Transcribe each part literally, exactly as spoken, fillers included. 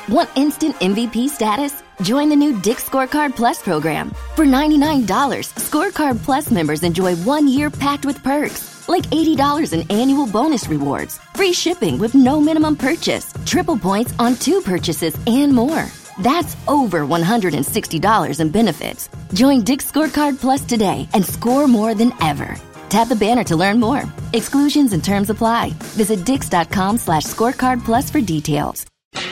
Want instant M V P status? Join the new Dick's Scorecard Plus program. For ninety-nine dollars, Scorecard Plus members enjoy one year packed with perks, like eighty dollars in annual bonus rewards, free shipping with no minimum purchase, triple points on two purchases, and more. That's over one hundred sixty dollars in benefits. Join Dick's Scorecard Plus today and score more than ever. Tap the banner to learn more. Exclusions and terms apply. Visit dix.com slash scorecard plus for details.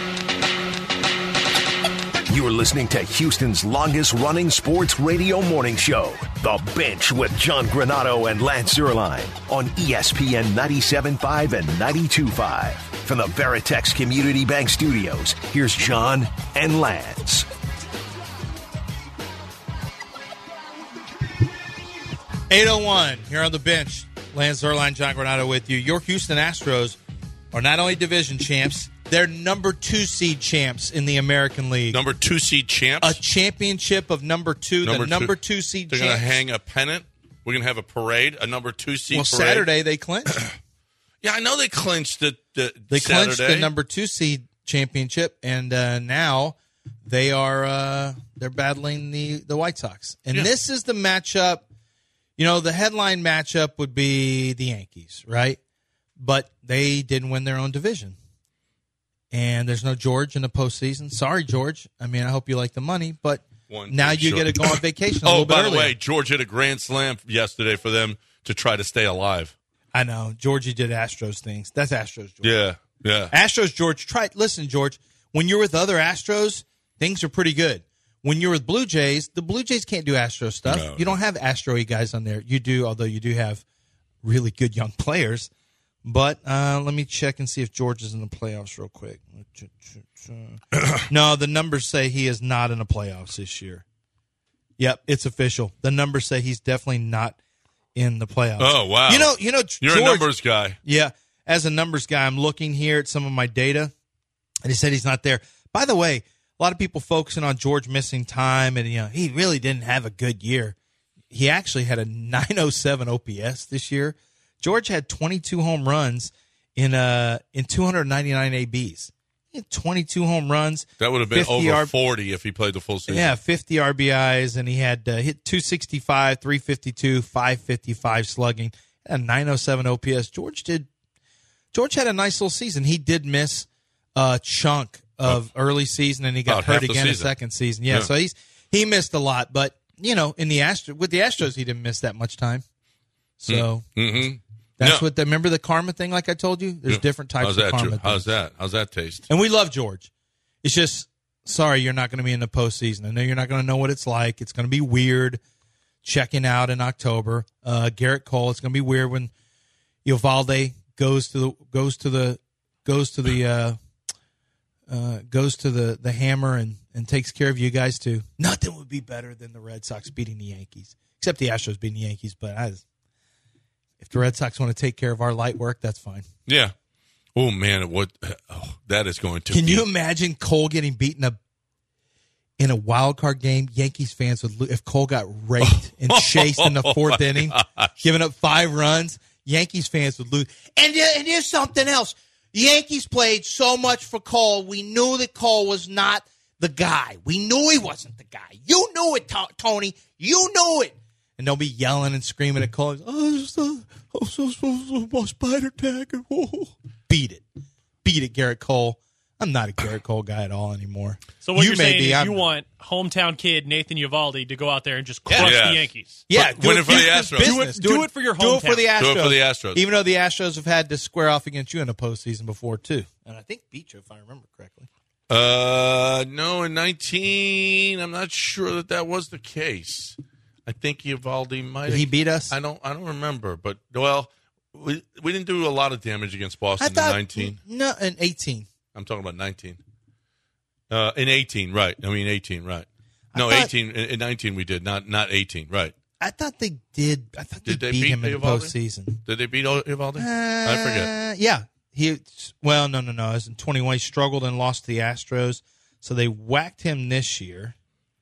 You're listening to Houston's longest-running sports radio morning show, The Bench with John Granato and Lance Zierlein on E S P N ninety-seven point five and ninety-two point five. From the Veritex Community Bank Studios, here's John and Lance. eight oh one here on The Bench. Lance Zierlein, John Granato with you. Your Houston Astros are not only division champs, they're number two seed champs in the American League. Number two seed champs? A championship of number two, number the number two, two seed they're champs. They're going to hang a pennant. We're going to have a parade, a number two seed well, parade. Well, Saturday they clinched. Yeah, I know they clinched the, the They Saturday. clinched the number two seed championship, and uh, now they are uh, they're battling the, the White Sox. And yeah. This is the matchup. You know, the headline matchup would be the Yankees, right? But they didn't win their own division. And there's no George in the postseason. Sorry, George. I mean, I hope you like the money, but One now you sure. get to go on vacation a oh, little bit by earlier. the way, George hit a grand slam yesterday for them to try to stay alive. I know. Georgie did Astros things. That's Astros, George. Yeah, yeah. Astros, George. Try Listen, George, when you're with other Astros, things are pretty good. When you're with Blue Jays, the Blue Jays can't do Astro stuff. No, you don't have Astro-y guys on there. You do, although you do have really good young players. But uh, let me check and see if George is in the playoffs real quick. No, the numbers say he is not in the playoffs this year. Yep, it's official. The numbers say he's definitely not in the playoffs. Oh, wow. You know, you know, You're George, a numbers guy. Yeah, as a numbers guy, I'm looking here at some of my data, and he said he's not there. By the way, a lot of people focusing on George missing time, and you know he really didn't have a good year. He actually had a nine oh seven O P S this year. George had twenty-two home runs in uh in two hundred ninety-nine A Bs. He had twenty-two home runs. That would have been over R- forty if he played the full season. Yeah, fifty R B Is, and he had uh, hit two sixty-five, three fifty-two, five fifty-five slugging, and nine oh seven O P S. George did. George had a nice little season. He did miss a chunk of oh. early season, and he got hurt again in second season. Yeah, yeah, so he's he missed a lot, but you know, in the Astros with the Astros, he didn't miss that much time. So. Mm-hmm. That's no. what the, remember the karma thing like I told you? There's yeah. different types How's of that karma. True? How's that? How's that taste? And we love George. It's just, sorry, you're not going to be in the postseason. I know you're not going to know what it's like. It's going to be weird checking out in October. Uh, Garrett Cole, it's going to be weird when Eovaldi goes to the goes to the goes to the uh, uh, goes to the, the hammer and, and takes care of you guys too. Nothing would be better than the Red Sox beating the Yankees, except the Astros beating the Yankees. But I. If the Red Sox want to take care of our light work, that's fine. Yeah. Oh, man, what oh, that is going to Can be. you imagine Cole getting beaten up in a wild card game? Yankees fans would lose. If Cole got raped and chased in the fourth oh inning, gosh. giving up five runs, Yankees fans would lose. And, and here's something else. The Yankees played so much for Cole. We knew that Cole was not the guy. We knew he wasn't the guy. You knew it, Tony. You knew it. And they'll be yelling and screaming at Cole. Oh, so, oh, so, so, so, so spider tag. Oh. Beat it. Beat it, Garrett Cole. I'm not a Garrett Cole guy at all anymore. So what you you're saying be, is I'm, you want hometown kid Nathan Eovaldi to go out there and just crush yeah. the Yankees. Yeah, do it for the Astros. Do it, do it for your hometown. Do it for the Astros. Do it for the Astros. Even though the Astros have had to square off against you in the postseason before, too. And I think beat you, if I remember correctly. Uh, no, in nineteen, I'm not sure that that was the case. I think Eovaldi might. Did he beat us? I don't. I don't remember. But well, we we didn't do a lot of damage against Boston I thought, in nineteen. No, in eighteen. I'm talking about nineteen. Uh, in eighteen, right? I mean eighteen, right? No, thought, eighteen. In, in nineteen, we did not not eighteen, right? I thought they did. I thought did they, they beat, beat him in the Eovaldi? postseason. Did they beat Eovaldi? Uh, I forget. Yeah, he. Well, no, no, no. It was in twenty-one. He struggled and lost to the Astros, so they whacked him this year.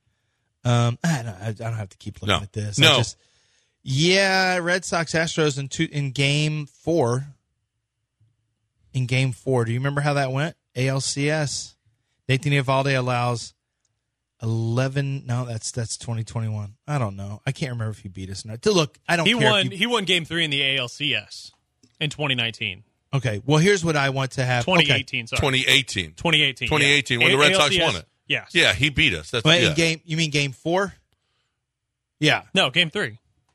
Um, I don't, I don't have to keep looking no. at this. No. I just, yeah, Red Sox Astros in two in game four. In game four, do you remember how that went? A L C S, Nathan Eovaldi allows eleven. No, that's that's twenty twenty-one. I don't know. I can't remember if he beat us or not. To look, I don't He care. won. If you, He won Game Three in the A L C S in twenty nineteen. okay, well, here's what I want to have. twenty okay. eighteen. Sorry. twenty eighteen. twenty eighteen. twenty eighteen, yeah. when the Red A- Sox A L C S, won it. Yes. Yeah, he beat us. That's But yeah. in game, you mean game four? Yeah. No, Game Three.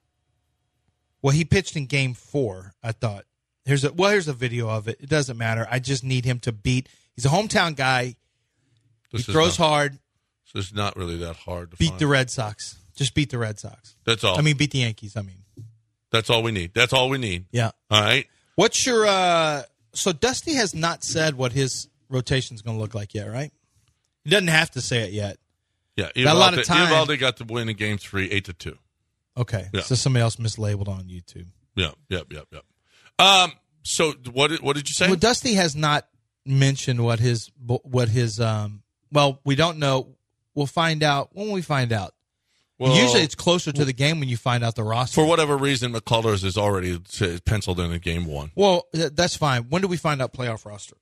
Well, he pitched in game four, I thought. Here's a well, here's a video of it. It doesn't matter. I just need him to beat. He's a hometown guy. This he is throws not, hard. This is not really that hard to Beat find. the Red Sox. Just beat the Red Sox. That's all. I mean, beat the Yankees. I mean, That's all we need. That's all we need. yeah. All right. What's your uh so Dusty has not said what his rotation's going to look like yet, right? He doesn't have to say it yet. Yeah, Got a lot of time. Eovaldi got to win in game three, eight to two. Okay. Yeah. So somebody else mislabeled on YouTube. Yeah, yep, yep, yep. Um. So what? Did, what did you say? Well, Dusty has not mentioned what his what his um well, we don't know. We'll find out when we find out. Well, Usually it's closer to the game when you find out the roster. for whatever reason, McCullers is already s- penciled in in game one. Well, th- that's fine. When do we find out playoff roster?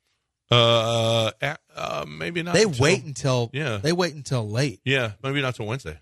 Uh, uh, uh maybe not. They until- wait until Yeah. they wait until late. Yeah, maybe not till Wednesday.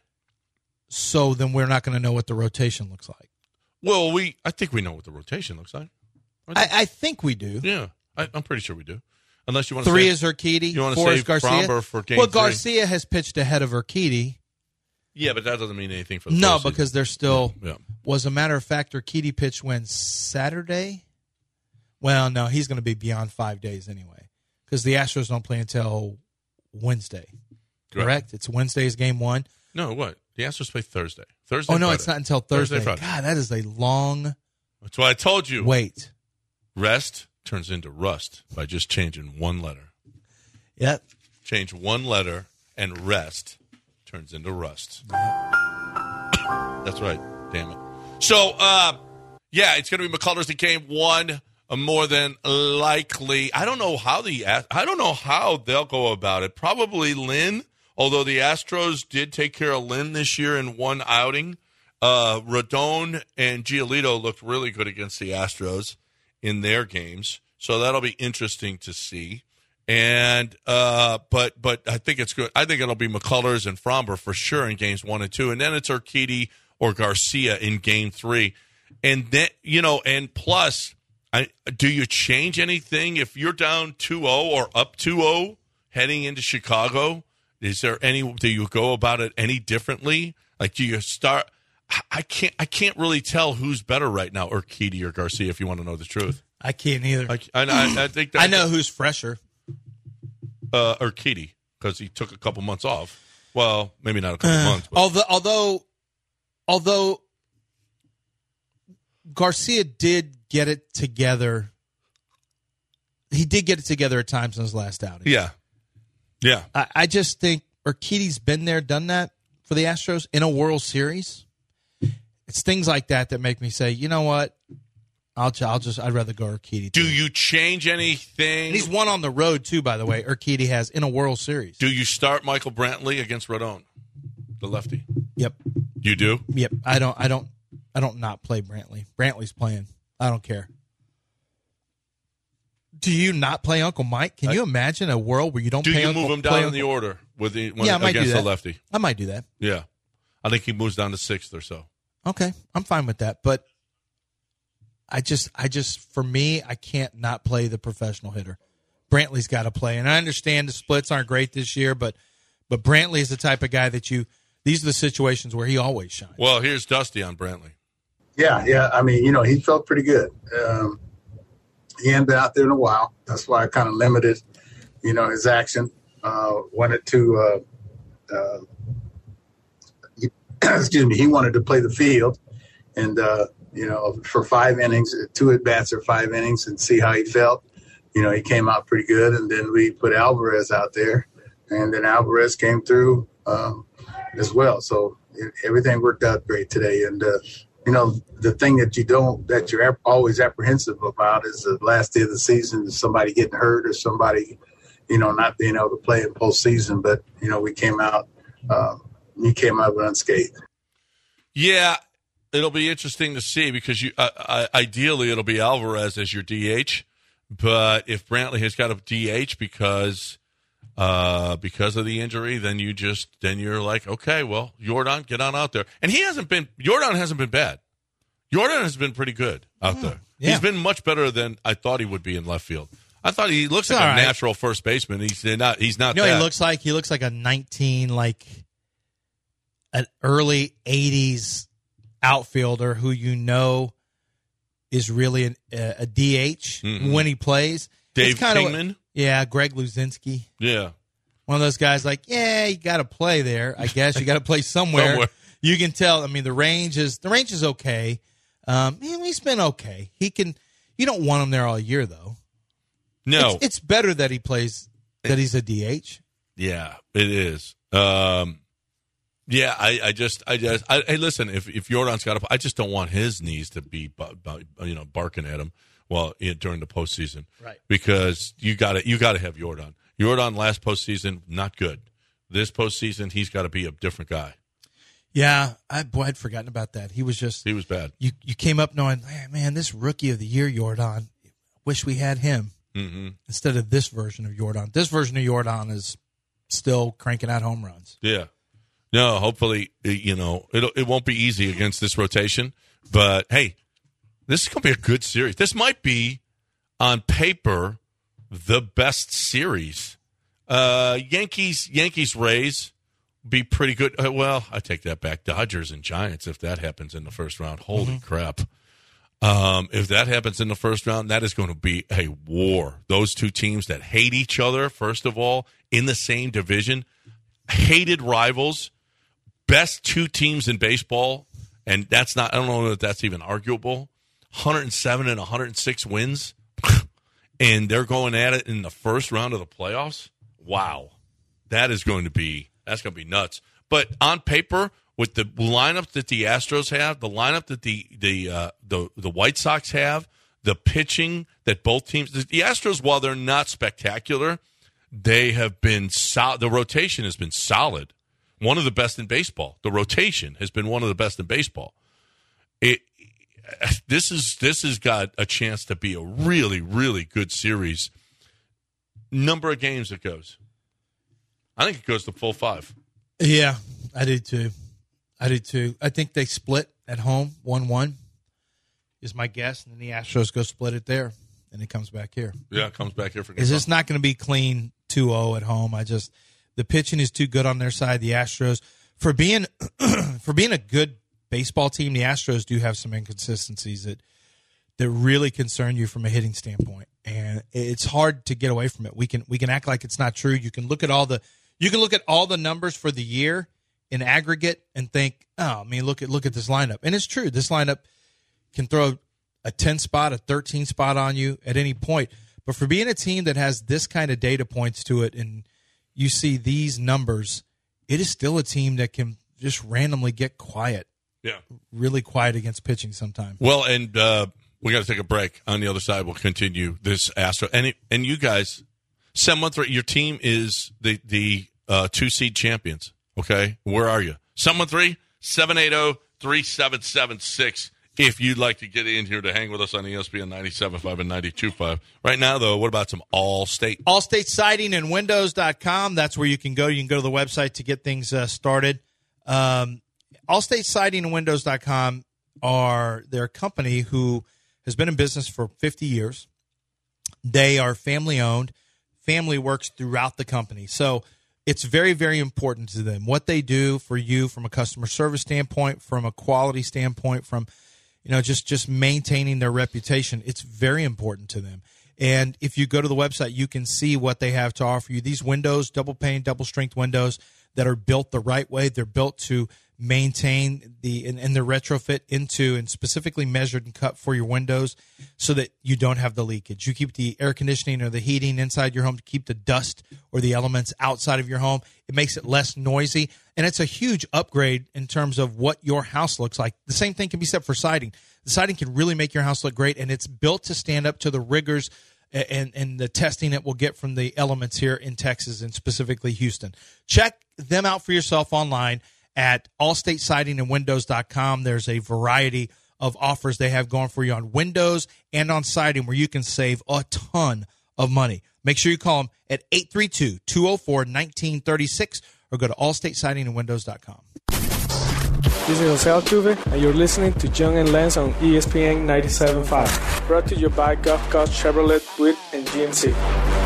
So then we're not going to know what the rotation looks like. Well, we I think we know what the rotation looks like. I, I think we do. Yeah, I, I'm pretty sure we do. Unless you want to Three say, is Urquidy. you wanna Four is save Garcia. Fromber for game well, three? Garcia has pitched ahead of Urquidy. yeah, but that doesn't mean anything for the No, postseason. because they're still. Yeah. Was a matter of fact, Urquidy pitched when Saturday. Well, no, he's going to be beyond five days anyway, because the Astros don't play until Wednesday. Correct. Correct? It's Wednesday's game one. No, what? The Astros play Thursday. Thursday. Oh no, Friday. it's not until Thursday, Thursday. Friday. God, that is a long That's why I told you. wait. Rest turns into rust by just changing one letter. Yep. Change one letter, and rest turns into rust. That's right. Damn it. So, uh, yeah, it's going to be McCullers in game one, uh, more than likely. I don't know how the I don't know how they'll go about it. Probably Lynn, although the Astros did take care of Lynn this year in one outing. Uh, Rodon and Giolito looked really good against the Astros in their games, so that'll be interesting to see. And uh, but but I think it's good. I think it'll be McCullers and Fromber for sure in games one and two, and then it's Urquidy or Garcia in game three. And then you know, and plus, I, do you change anything if you're down two oh or up two oh heading into Chicago? Is there any? Do you go about it any differently? Like, do you start? I can't. I can't really tell who's better right now, Urquidy or Garcia. If you want to know the truth, I can't either. I, I, I think that, I know who's fresher. uh, Urquidy, because he took a couple months off. Well, maybe not a couple Uh, months. But. Although, although, although Garcia did get it together, he did get it together at times in his last outing. Yeah, yeah. I, I just think Urquidy's been there, done that for the Astros in a World Series. It's things like that that make me say, you know what? I'll, I'll just, I'd rather go Urquidy. Do you change anything? And he's won on the road too, by the way. Urquidy has in a World Series. Do you start Michael Brantley against Rodon, the lefty? Yep, You do. yep. I don't, I don't, I don't not play Brantley. Brantley's playing. I don't care. Do you not play Uncle Mike? Can I, you imagine a world where you don't Do play you Uncle, move him play down in Uncle, the order with the when, Yeah, I might do against the that. lefty? I might do that. Yeah, I think he moves down to sixth or so. Okay, I'm fine with that. But I just, I just, for me, I can't not play the professional hitter. Brantley's got to play, and I understand the splits aren't great this year, but but Brantley is the type of guy that you. These are the situations where he always shines. Well, here's Dusty on Brantley. Yeah, yeah. I mean, you know, he felt pretty good. Um, he hadn't been out there in a while. That's why I kind of limited, you know, his action. Uh, wanted to, uh, uh, he, excuse me, he wanted to play the field and, uh, you know, for five innings, two at-bats or five innings and see how he felt. You know, he came out pretty good. And then we put Alvarez out there. And then Alvarez came through um, as well. So it, everything worked out great today. And, uh, you know, the thing that you don't, that you're always apprehensive about is the last day of the season, is somebody getting hurt or somebody, you know, not being able to play in postseason. But, you know, we came out, um, he came out unscathed. Yeah, it'll be interesting to see because you uh, uh, ideally it'll be Alvarez as your D H. But if Brantley has got a D H because uh, because of the injury, then you just then you're like, okay, well, Jordan, get on out there. And he hasn't been Jordan hasn't been bad. Jordan has been pretty good out yeah. there. Yeah. He's been much better than I thought he would be in left field. I thought he looks like a right. natural first baseman. He's not. He's not. You know, that. he looks like he looks like a nineteen, like an early eighties outfielder who you know is really an, a, a D H mm-hmm. when he plays. Dave Kingman, what, yeah, Greg Luzinski, yeah, one of those guys. Like, yeah, you got to play there. I guess you got to play somewhere. somewhere. You can tell. I mean, the range is the range is okay. Um, he's been okay. He can. You don't want him there all year though. No, it's, it's better that he plays that he's a D H. Yeah, it is. Um, yeah, I, I just, I just, I, hey, listen, if if Jordan's got, a, I just don't want his knees to be, bu- bu- you know, barking at him while you know, during the postseason, right? Because you got to, you got to have Jordan. Jordan last postseason not good. This postseason he's got to be a different guy. Yeah, I boy, I'd forgotten about that. He was just he was bad. You you came up knowing, man, this rookie of the year Jordan. Wish we had him. Mm-hmm. Instead of this version of Jordan. This version of Jordan is still cranking out home runs. Yeah. No, hopefully, you know, it'll, it won't be easy against this rotation. But, hey, this is going to be a good series. This might be, on paper, the best series. Uh, Yankees, Yankees, Rays be pretty good. Uh, well, I take that back. Dodgers and Giants, if that happens in the first round. Holy mm-hmm. crap. Um, if that happens in the first round, that is going to be a war. Those two teams that hate each other, first of all, in the same division, hated rivals, best two teams in baseball, and that's not, I don't know if that's even arguable, one hundred seven and one hundred six wins, and they're going at it in the first round of the playoffs. Wow. That is going to be, that's going to be nuts. But on paper, with the lineup that the Astros have, the lineup that the the uh, the the White Sox have, the pitching that both teams, the Astros, while they're not spectacular, they have been solid. The rotation has been solid, one of the best in baseball. The rotation has been one of the best in baseball. It this is this has got a chance to be a really really good series. Number of games it goes, I think it goes to full five. Yeah, I do too. I do too. I think they split at home, one one is my guess, and then the Astros go split it there, and it comes back here. Yeah, it comes back here for. Is this not going to be clean two oh at home? I just the pitching is too good on their side. The Astros for being for being a good baseball team, the Astros do have some inconsistencies that that really concern you from a hitting standpoint, and it's hard to get away from it. We can we can act like it's not true. You can look at all the you can look at all the numbers for the year in aggregate and think, oh, I mean, look at look at this lineup. And it's true. This lineup can throw a ten spot, a thirteen spot on you at any point. But for being a team that has this kind of data points to it and you see these numbers, it is still a team that can just randomly get quiet. Yeah. Really quiet against pitching sometimes. Well, and uh, we got to take a break. On the other side, we'll continue this Astro. And, it, and you guys, seven month, your team is the, the uh, two-seed champions. Okay, where are you? seven one three, seven eight zero, three seven seven six if you'd like to get in here to hang with us on E S P N ninety-seven point five and ninety-two point five. Right now, though, what about some Allstate? Allstate Siding and Windows dot com. That's where you can go. You can go to the website to get things uh, started. Um, Allstate Siding and Windows dot com are their company who has been in business for fifty years. They are family-owned. Family works throughout the company. So it's very, very important to them. What they do for you from a customer service standpoint, from a quality standpoint, from, you know, just, just maintaining their reputation, it's very important to them. And if you go to the website, you can see what they have to offer you. These windows, double pane, double strength windows that are built the right way. They're built to maintain the and, and the retrofit into and specifically measured and cut for your windows so that you don't have the leakage. You keep the air conditioning or the heating inside your home to keep the dust or the elements outside of your home. It makes it less noisy, and it's a huge upgrade in terms of what your house looks like. The same thing can be said for siding. The siding can really make your house look great, and it's built to stand up to the rigors and, and the testing it will get from the elements here in Texas and specifically Houston. Check them out for yourself online at Allstate Siding and Windows dot com. There's a variety of offers they have going for you on windows and on siding where you can save a ton of money. Make sure you call them at eight three two, two oh four, one nine three six or go to allstate siding and windows dot com. This is Jose Altuve, and you're listening to John and Lance on E S P N ninety-seven point five. Brought to you by Gulf Coast Chevrolet, Buick, and G M C.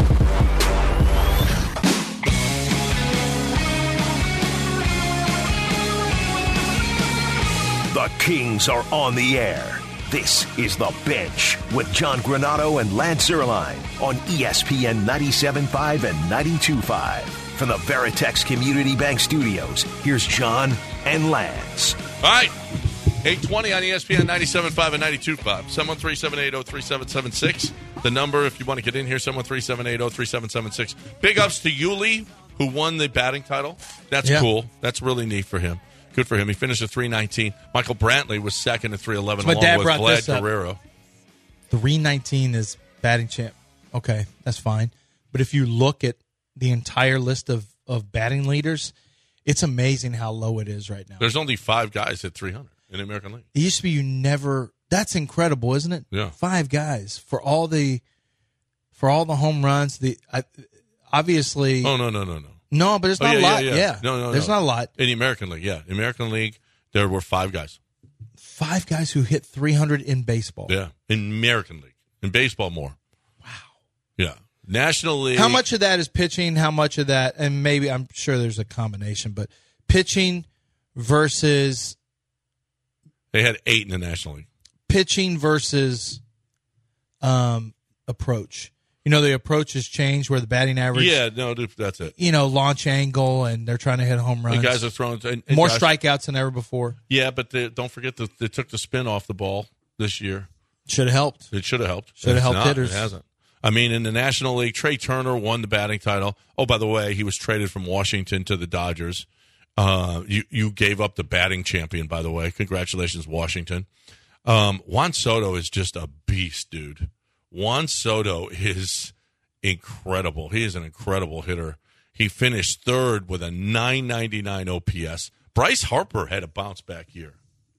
The Kings are on the air. This is The Bench with John Granato and Lance Zierlein on E S P N ninety-seven point five and ninety-two point five. From the Veritex Community Bank Studios, here's John and Lance. All right, eight twenty on E S P N ninety-seven point five and ninety-two point five. seven one three, seven eight zero, three seven seven six. The number, if you want to get in here, seven one three, seven eight zero, three seven seven six. Big ups to Yuli, who won the batting title. That's yeah. cool. That's really neat for him. Good for him. He finished at three nineteen. Michael Brantley was second at three eleven, so my along dad with brought Vlad this up. Guerrero. three nineteen is batting champ. Okay, that's fine. But if you look at the entire list of, of batting leaders, it's amazing how low it is right now. There's only five guys at three hundred in the American League. It used to be you never. That's incredible, isn't it? Yeah. Five guys for all the for all the home runs. The I, obviously. Oh no no no no. No, but it's Oh, not yeah, a yeah, lot. yeah. Yeah, No, no, there's no. not a lot. In the American League, yeah. In the American League, there were five guys. Five guys who hit three hundred in baseball. Yeah. In American League. In baseball, more. Wow. Yeah. National League. How much of that is pitching? How much of that, and maybe I'm sure there's a combination, but pitching versus They had eight in the National League. pitching versus um, approach. You know, the approach has changed where the batting average, Yeah, no, dude, that's it. you know, launch angle, and they're trying to hit home runs. The guys are throwing and, and More guys- strikeouts than ever before. Yeah, but they, don't forget that they took the spin off the ball this year. Should have helped. It should have helped. Should have It's helped not. hitters. It hasn't. I mean, in the National League, Trey Turner won the batting title. Oh, by the way, he was traded from Washington to the Dodgers. Uh, you you gave up the batting champion, by the way. Congratulations, Washington. Um, Juan Soto is just a beast, dude. Juan Soto is incredible. He is an incredible hitter. He finished third with a nine ninety-nine O P S. Bryce Harper had a bounce back year.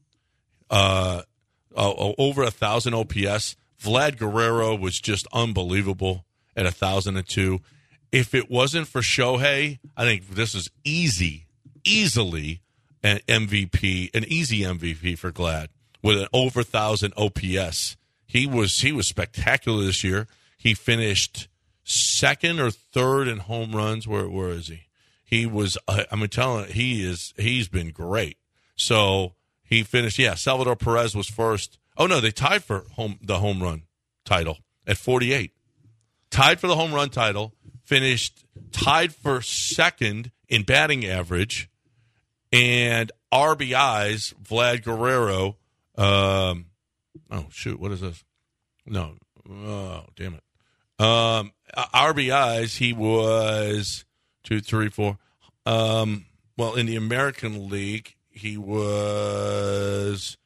Uh, uh, over a thousand O P S. Vlad Guerrero was just unbelievable at a thousand and two. If it wasn't for Shohei, I think this is easy, easily an M V P, an easy M V P for Glad with an over thousand O P S. He was he was spectacular this year. He finished second or third in home runs. Where where is he? He was. Uh, I'm telling you, he is. He's been great. So he finished. Yeah, Salvador Perez was first. Oh no, they tied for home the home run title at forty-eight. Tied for the home run title. Finished tied for second in batting average and R B Is. Vlad Guerrero. Um, oh shoot, what is this? No, oh damn it. Um, R B Is. He was two, three, four. Um, well, in the American League, he was.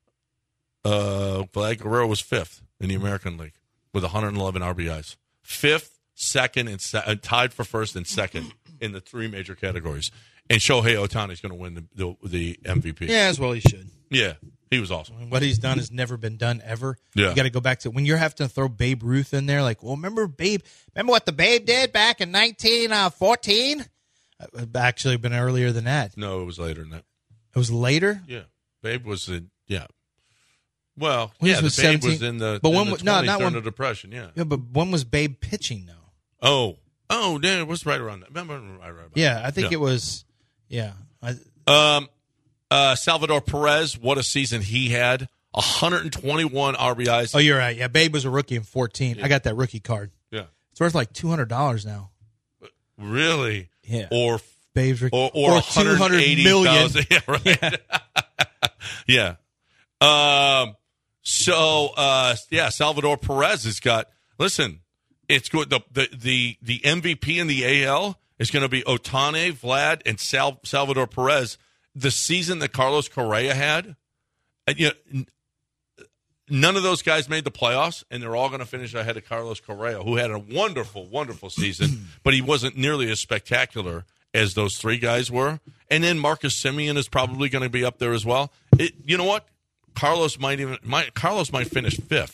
Uh, Vlad Guerrero was fifth in the American League with one hundred eleven R B Is. Fifth, second, and se- uh, tied for first and second in the three major categories. And Shohei Ohtani is going to win the, the the M V P. Yeah, as well he should. Yeah, he was awesome. What he's done has never been done ever. Yeah. You got to go back to when you're having to throw Babe Ruth in there. Like, well, remember Babe? Remember what the Babe did back in nineteen fourteen? Uh, actually, been earlier than that. No, it was later than that. It was later. Yeah, Babe was in. Yeah. Well, When yeah, he the was Babe seventeen was in the. but in when the was- no, twenties not during when- the Depression. Yeah. Yeah, but when was Babe pitching though? Oh, oh, yeah, it was right around that. Remember, right, right about Yeah, I think Yeah. it was. Yeah, I, Um, uh, Salvador Perez, what a season he had. one hundred twenty-one R B Is. oh, you're right. Yeah, Babe was a rookie in fourteen. Yeah. I got that rookie card. Yeah. It's worth like two hundred dollars now. Really? Yeah. Or Babe's rookie or, or, two hundred million. Yeah, right. Yeah. Um. So, uh, yeah, Salvador Perez has got. Listen, it's good. The the the, the M V P in the A L is going to be Ohtani, Vlad, and Sal, Salvador Perez. The season that Carlos Correa had, and, you know, n- none of those guys made the playoffs, and they're all going to finish ahead of Carlos Correa, who had a wonderful, wonderful season, but he wasn't nearly as spectacular as those three guys were. And then Marcus Semien is probably going to be up there as well. It, you know what? Carlos might even might Carlos might finish fifth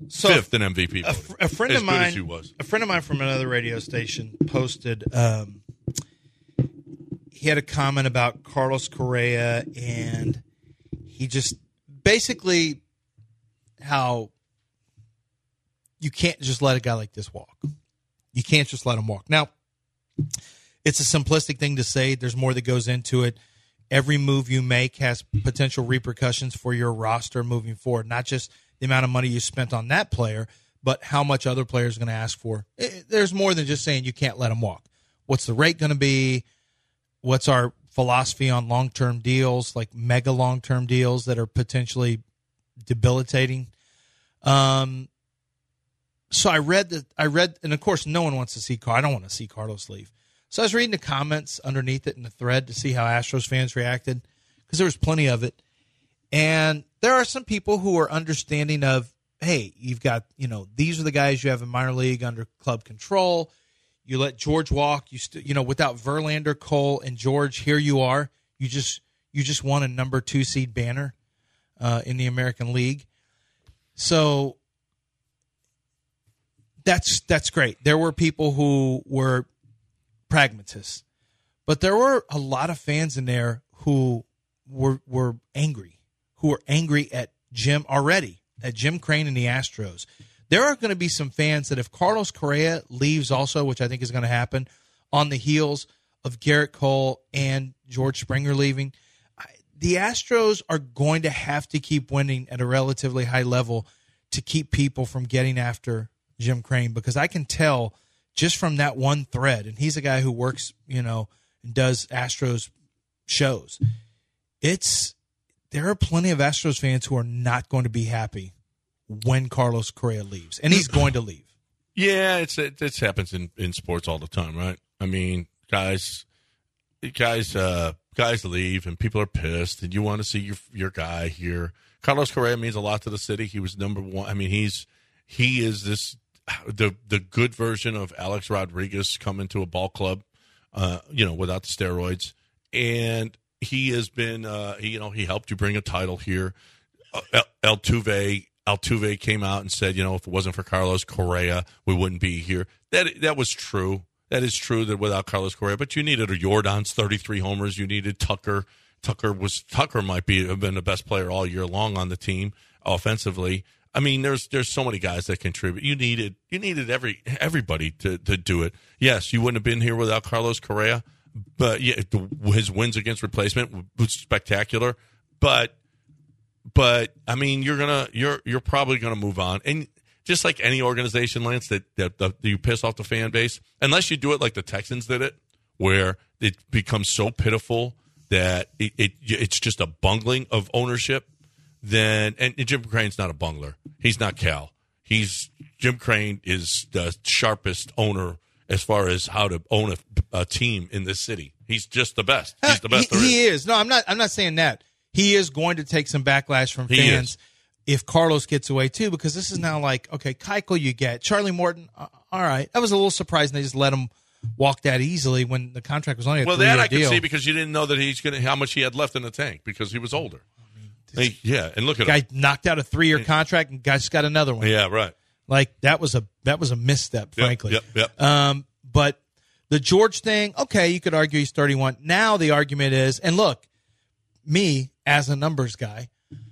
So Fifth in M V P a, voting. a friend as of good mine, as he was. a friend of mine from another radio station posted. Um, he had a comment about Carlos Correa, and he just basically how you can't just let a guy like this walk. You can't just let him walk. Now, it's a simplistic thing to say. There's more that goes into it. Every move you make has potential repercussions for your roster moving forward, not just the amount of money you spent on that player, but how much other players are going to ask for. It, there's more than just saying you can't let him walk. What's the rate going to be? What's our philosophy on long-term deals, like mega long-term deals that are potentially debilitating? Um, so I read that. I read, and of course, no one wants to see Car. I don't want to see Carlos leave. So I was reading the comments underneath it in the thread to see how Astros fans reacted, because there was plenty of it. And there are some people who are understanding of, hey, you've got, you know, these are the guys you have in minor league under club control. You let George walk. You st- you know, without Verlander, Cole, and George, here you are. You just you just won a number two seed banner uh, in the American League. So that's that's great. There were people who were pragmatists, but there were a lot of fans in there who were were angry, who were angry at Jim already, at Jim Crane and the Astros. There are going to be some fans that if Carlos Correa leaves also, which I think is going to happen, on the heels of Garrett Cole and George Springer leaving, the Astros are going to have to keep winning at a relatively high level to keep people from getting after Jim Crane, because I can tell just from that one thread, and he's a guy who works, you know, and does Astros shows. It's there are plenty of Astros fans who are not going to be happy when Carlos Correa leaves, and he's going to leave. Yeah, it's it, it happens in, in sports all the time, right? I mean, guys, guys, uh, guys leave, and people are pissed, and you want to see your your guy here. Carlos Correa means a lot to the city. He was number one. I mean, he's he is this the the good version of Alex Rodriguez coming to a ball club, uh, you know, without the steroids, and he has been, uh, he, you know, he helped you bring a title here. Uh, Altuve. Altuve came out and said, you know, if it wasn't for Carlos Correa, we wouldn't be here. That that was true. That is true that without Carlos Correa, but you needed a Jordan's thirty-three homers. You needed Tucker. Tucker was Tucker might be have been the best player all year long on the team offensively. I mean, there's there's so many guys that contribute. You needed you needed every everybody to, to do it. Yes, you wouldn't have been here without Carlos Correa, but yeah, his wins against replacement was spectacular. But But I mean, you're gonna you're you're probably gonna move on, and just like any organization, Lance, that, that that you piss off the fan base, unless you do it like the Texans did it, where it becomes so pitiful that it, it it's just a bungling of ownership. Then and, and Jim Crane's not a bungler. He's not Cal. He's Jim Crane is the sharpest owner as far as how to own a, a team in this city. He's just the best. He's the best. He, there he is. is. No, I'm not. I'm not saying that. He is going to take some backlash from He fans is. if Carlos gets away, too, because this is now like, okay, Keuchel you get. Charlie Morton, uh, all right. That was a little surprising they just let him walk that easily when the contract was only a Well, three-year that I deal. can see because you didn't know that he's going to how much he had left in the tank because he was older. I mean, yeah, and look at guy him. knocked out a three-year contract and guy just got another one. Yeah, right. Like, that was a that was a misstep, Yep, frankly. Yep, yep. Um, but the George thing, okay, you could argue he's thirty-one. Now the argument is, and look, me as a numbers guy,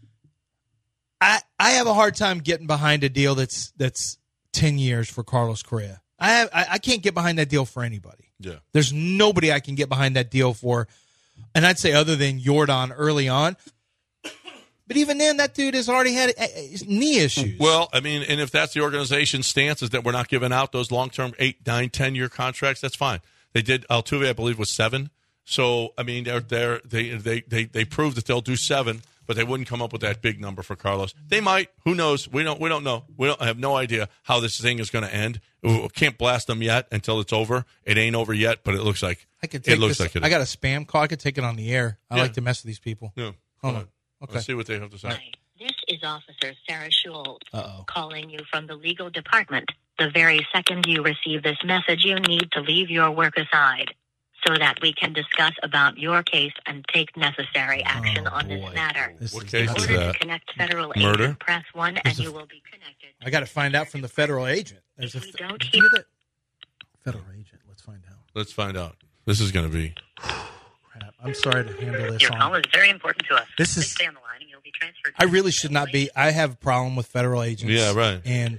I I have a hard time getting behind a deal that's that's ten years for Carlos Correa. I have, I, I can't get behind that deal for anybody. Yeah. There's nobody I can get behind that deal for, and I'd say other than Jordan early on. But even then, that dude has already had uh, knee issues. Well, I mean, and if that's the organization's stance is that we're not giving out those long-term eight, nine, ten-year contracts, that's fine. They did Altuve, I believe, was seven. So, I mean, they're, they're, they they they they proved that they'll do seven, but they wouldn't come up with that big number for Carlos. They might. Who knows? We don't. We don't know. We don't I have no idea how this thing is going to end. We can't blast them yet until it's over. It ain't over yet, but it looks like I could take it looks this, like it. I is. got a spam call. I could take it on the air. I Yeah. like to mess with these people. Yeah. Hold Go on. on. Okay. Let's see what they have to say. Hi, this is Officer Sarah Schultz Uh-oh. calling you from the legal department. The very second you receive this message, you need to leave your work aside so that we can discuss about your case and take necessary action Oh, on boy. this matter. This What is case nuts. is In order that? to connect federal Murder? agent, press one and you will be connected. I got to find out from the federal agent. There's a If we don't did hear- you get that? Federal agent. Let's find out. Let's find out. This is going to be. Crap. I'm sorry to handle this. Your call On. is very important to us. This Please is- stay on the line and you'll be transferred. I really should not be. I have a problem with federal agents. Yeah, right. And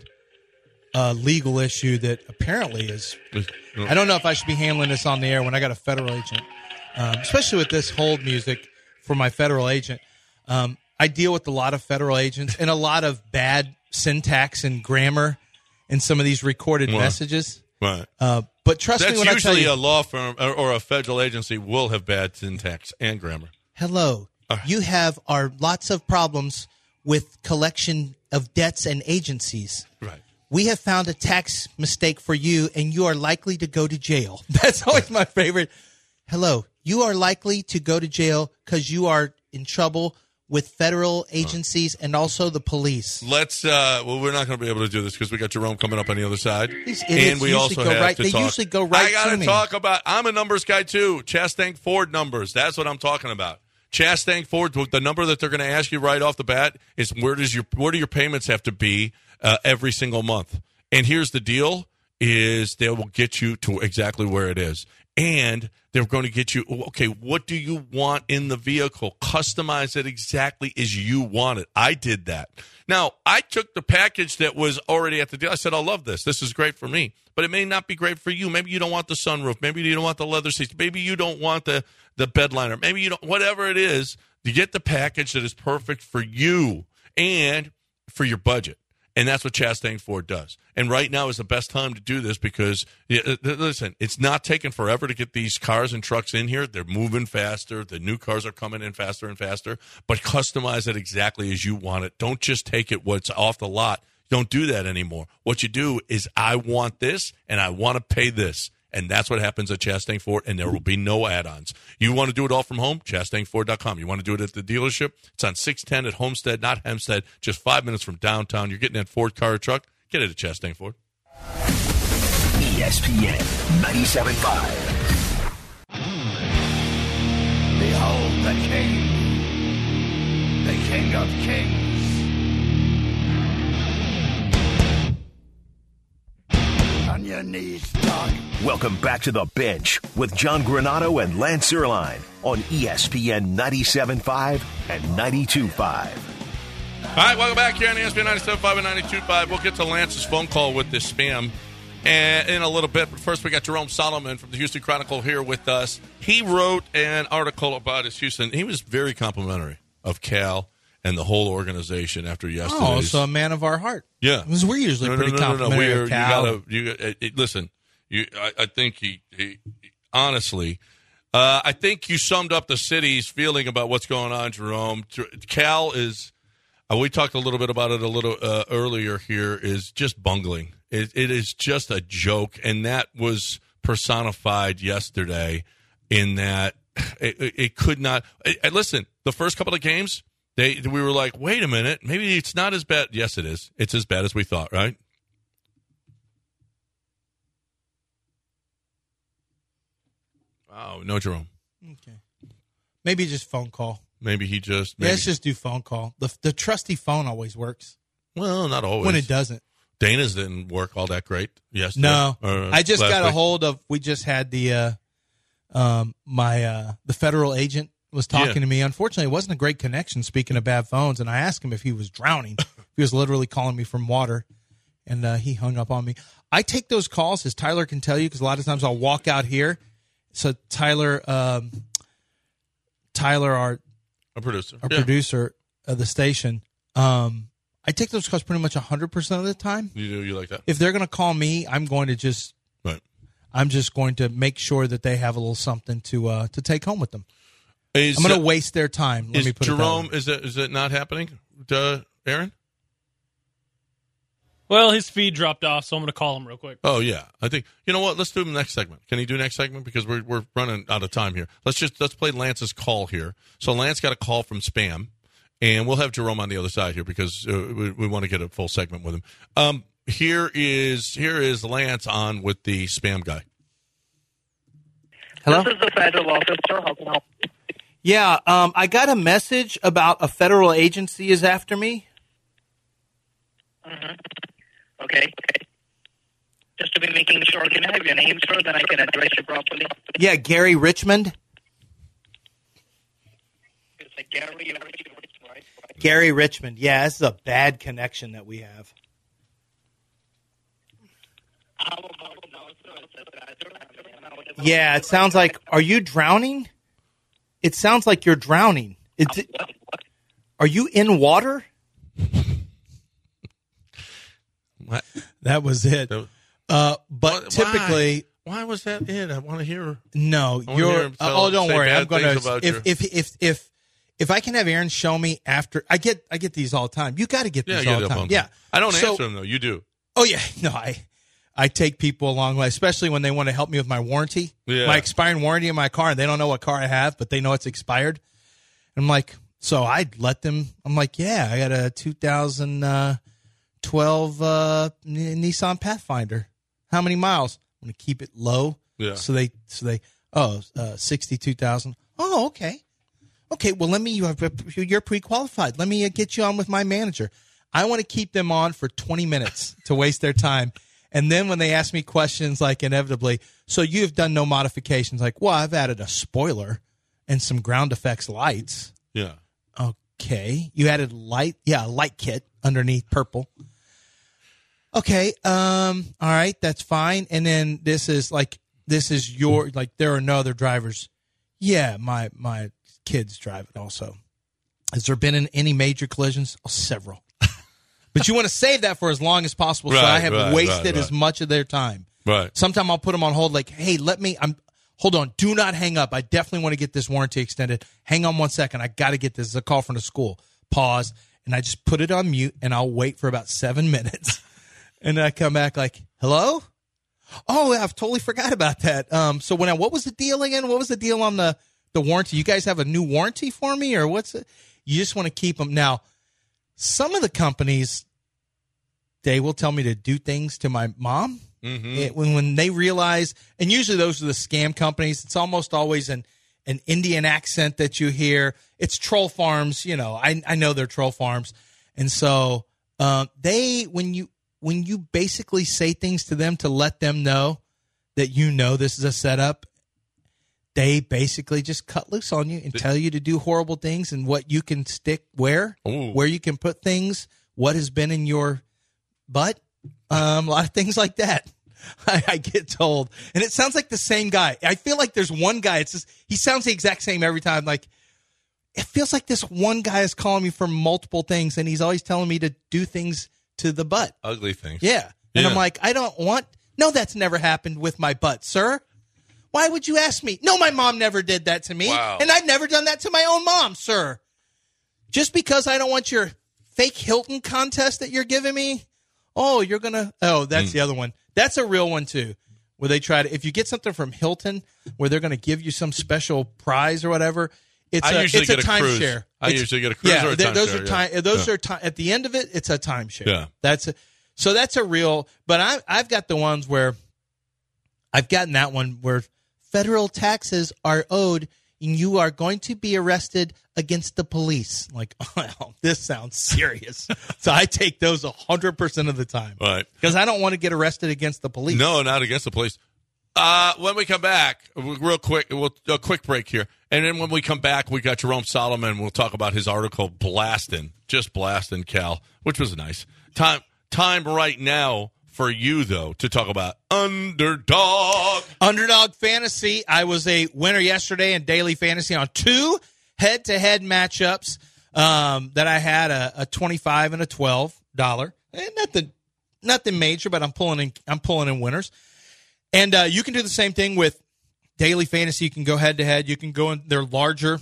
a legal issue that apparently is. I don't know if I should be handling this on the air when I got a federal agent, um, especially with this hold music for my federal agent. Um, I deal with a lot of federal agents and a lot of bad syntax and grammar in some of these recorded Well, messages. Right. Uh, but trust That's me when I tell usually you, a law firm or, or a federal agency will have bad syntax and grammar. hello, you have our lots of problems with collection of debts and agencies. Right. We have found a tax mistake for you, and you are likely to go to jail. That's always my favorite. Hello, you are likely to go to jail because you are in trouble with federal agencies and also the police. Let's. Uh, well, we're not going to be able to do this because we got Jerome coming up on the other side, These idiots and we usually also go have right- to they talk. usually go right I got to to me. talk about. I'm a numbers guy too. Chastang Ford numbers. That's what I'm talking about. Chastang Ford. The number that they're going to ask you right off the bat is where does your where do your payments have to be uh, every single month? And here's the deal: is they will get you to exactly where it is. And they're going to get you, okay, what do you want in the vehicle? Customize it exactly as you want it. I did that. Now, I took the package that was already at the deal. I said, I love this. This is great for me. But it may not be great for you. Maybe you don't want the sunroof. Maybe you don't want the leather seats. Maybe you don't want the, the bed liner. Maybe you don't, whatever it is, you get the package that is perfect for you and for your budget. And that's what Chastang Ford does. And right now is the best time to do this because, yeah, listen, it's not taking forever to get these cars and trucks in here. They're moving faster. The new cars are coming in faster and faster. But customize it exactly as you want it. Don't just take it what's off the lot. Don't do that anymore. What you do is I want this and I want to pay this. And that's what happens at Chastang Ford, and there will be no add-ons. You want to do it all from home? Chastang Ford dot com. You want to do it at the dealership? It's on six ten at Homestead, not Hempstead, just five minutes from downtown. You're getting that Ford car or truck? Get it at Chastang Ford. E S P N ninety-seven point five. Behold the King, the King of Kings. On your knees, dog. Welcome back to The Bench with John Granato and Lance Erline on E S P N ninety-seven point five and ninety-two point five. All right, welcome back here on E S P N ninety-seven point five and ninety-two point five. We'll get to Lance's phone call with this spam and in a little bit. But first, we got Jerome Solomon from the Houston Chronicle here with us. He wrote an article about his Houston. He was very complimentary of Cal and the whole organization after yesterday. Oh, so a man of our heart. Yeah, Because we're usually no, pretty no, no, no, no. complimentary We're, of Cal. You gotta, you, it, it, listen. You, I, I think he, he honestly, uh, I think you summed up the city's feeling about what's going on, Jerome. Cal is. Uh, we talked a little bit about it a little uh, earlier. Here is just bungling. It, it is just a joke, and that was personified yesterday. In that, it, it, it could not. And listen, the first couple of games. They we were like, wait a minute, maybe it's not as bad. Yes, it is. It's as bad as we thought, right? Oh, no, Jerome. Okay. Maybe just phone call. Maybe he just. Maybe. Yeah, let's just do phone call. The the trusty phone always works. Well, not always. When it doesn't. Dana's didn't work all that great. Yes. No, uh, I just got week. a hold of. We just had the, uh, um, my uh, the federal agent was talking Yeah. to me. Unfortunately, it wasn't a great connection. Speaking of bad phones, and I asked him if he was drowning. He was literally calling me from water, and uh, he hung up on me. I take those calls, as Tyler can tell you, because a lot of times I'll walk out here. So Tyler, um, Tyler, our a producer, our yeah. producer of the station. Um, I take those calls pretty much one hundred percent of the time. You do you like that? If they're going to call me, I'm going to just right. I'm just going to make sure that they have a little something to uh, to take home with them. Is, I'm going to uh, waste their time. Let is me put Jerome? it that way. Is it is it not happening? Uh, Aaron? Well, his feed dropped off, so I'm going to call him real quick. Oh yeah, I think you know what. Let's do the next segment. Can you do next segment because we're we're running out of time here. Let's just let's play Lance's call here. So Lance got a call from Spam, and we'll have Jerome on the other side here because uh, we, we want to get a full segment with him. Um, here is here is Lance on with the Spam guy. Hello? This is the federal officer. How can I help you? Yeah, um, I got a message about a federal agency is after me. Mm-hmm. Okay. Okay. Just to be making sure, can I have your name, sir, that I can address you properly? Yeah, Gary Richmond. It's a Gary Richmond, right? Gary Richmond. Yeah, this is a bad connection that we have. How about now, sir? It's a bad- Yeah, it sounds like, are you drowning? It sounds like you're drowning. It's, What? What? are you in water? What? That was it. That- Uh, but Why? typically, Why was that it? I want to hear. no, wanna you're. hear him Uh, tell- oh, don't say worry. bad I'm going to. things about If, your- if if if if I can have Aaron show me after, I get I get these all the time. You got to get Yeah, these you all get the up time. on Yeah, them. I don't So- answer them though. You do. Oh yeah, no, I I take people a long way, especially when they want to help me with my warranty, Yeah. my expiring warranty in my car, and they don't know what car I have, but they know it's expired. I'm like, so I let them. I'm like, yeah, I got a two thousand twelve uh, N- Nissan Pathfinder. How many miles? I'm gonna keep it low. Yeah. So they, so they, oh, uh, sixty-two thousand. Oh, okay. Okay. Well, let me. You have, you're pre-qualified. Let me uh, get you on with my manager. I want to keep them on for twenty minutes to waste their time. And then when they ask me questions like inevitably, so you've done no modifications, like, well, I've added a spoiler and some ground effects lights. Yeah. Okay. You added light, yeah, a light kit underneath purple. Okay. Um, all right, that's fine. And then this is like this is your like there are no other drivers. Yeah, my my kids drive it also. Has there been in any major collisions? Oh, several. But you want to save that for as long as possible, so Right, I have right, wasted right, as right. much of their time. Right. Sometime I'll put them on hold like, hey, let me, I'm, hold on, do not hang up. I definitely want to get this warranty extended. Hang on one second. I got to get this. It's a call from the school. Pause. And I just put it on mute, and I'll wait for about seven minutes. And then I come back like, hello? Oh, I've totally forgot about that. Um, so when I, what was the deal again? What was the deal on the, the warranty? You guys have a new warranty for me, or what's it? You just want to keep them. Now, some of the companies, they will tell me to do things to my mom. Mm-hmm. It, when when they realize, and usually those are the scam companies. It's almost always an an Indian accent that you hear. It's troll farms, you know. I I know they're troll farms, and so uh, they when you when you basically say things to them to let them know that you know this is a setup, they basically just cut loose on you and tell you to do horrible things and what you can stick where, Ooh. where you can put things, what has been in your butt, um, a lot of things like that. I, I get told, and it sounds like the same guy. I feel like there's one guy. It's just he sounds the exact same every time. Like it feels like this one guy is calling me for multiple things, and he's always telling me to do things to the butt. Ugly things. Yeah, and Yeah. I'm like, I don't want. No, that's never happened with my butt, sir. Why would you ask me? No, my mom never did that to me, Wow. and I've never done that to my own mom, sir. Just because I don't want your fake Hilton contest that you're giving me. Oh, you're gonna. Oh, that's Mm. the other one. That's a real one too, where they try to. If you get something from Hilton, where they're going to give you some special prize or whatever, it's I a usually it's a get a cruise. timeshare. I It's- usually get a cruise yeah, or a th- those timeshare, are time. yeah. Those Yeah. are time. At the end of it, it's a timeshare. Yeah. That's a, so that's a real. But I I've got the ones where I've gotten that one where federal taxes are owed and you are going to be arrested against the police. Like, oh, this sounds serious. So I take those one hundred percent of the time. Right. Because I don't want to get arrested against the police. No, not against the police. Uh, when we come back, real quick, we'll a quick break here, and then when we come back, we got Jerome Solomon. We'll talk about his article, blasting, just blasting Cal, which was nice. Time, time right now for you though to talk about Underdog. Underdog Fantasy. I was a winner yesterday in Daily Fantasy on two head-to-head matchups um, that I had a, a twenty-five and a twelve dollar. Eh, nothing, nothing major, but I'm pulling in. I'm pulling in winners. And uh, you can do the same thing with Daily Fantasy. You can go head-to-head. You can go in their larger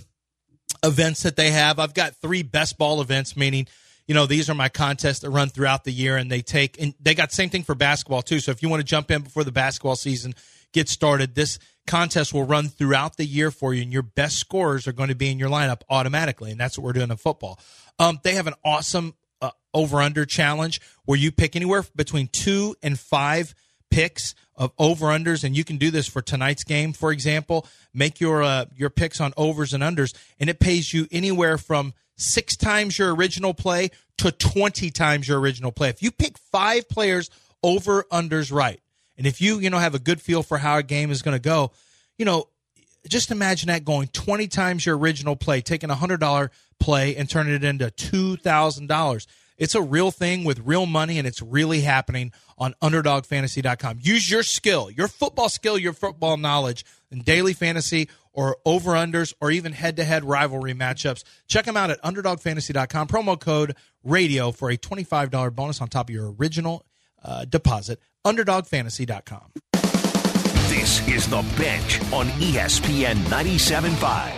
events that they have. I've got three best ball events, meaning, you know, these are my contests that run throughout the year, and they take, and they got the same thing for basketball too. So if you want to jump in before the basketball season gets started, this contest will run throughout the year for you, and your best scorers are going to be in your lineup automatically, and that's what we're doing in football. Um, they have an awesome uh, over-under challenge where you pick anywhere between two and five picks of over-unders, and you can do this for tonight's game, for example. Make your uh, your picks on overs and unders, and it pays you anywhere from six times your original play to twenty times your original play. If you pick five players over unders right, and if you, you know, have a good feel for how a game is going to go, you know, just imagine that going twenty times your original play, taking a one hundred dollars play and turning it into two thousand dollars. It's a real thing with real money, and it's really happening on underdog fantasy dot com. Use your skill, your football skill, your football knowledge in daily fantasy or over-unders or even head-to-head rivalry matchups. Check them out at underdog fantasy dot com. Promo code radio for a twenty-five dollars bonus on top of your original uh, deposit. underdog fantasy dot com. This is The Bench on E S P N ninety-seven point five.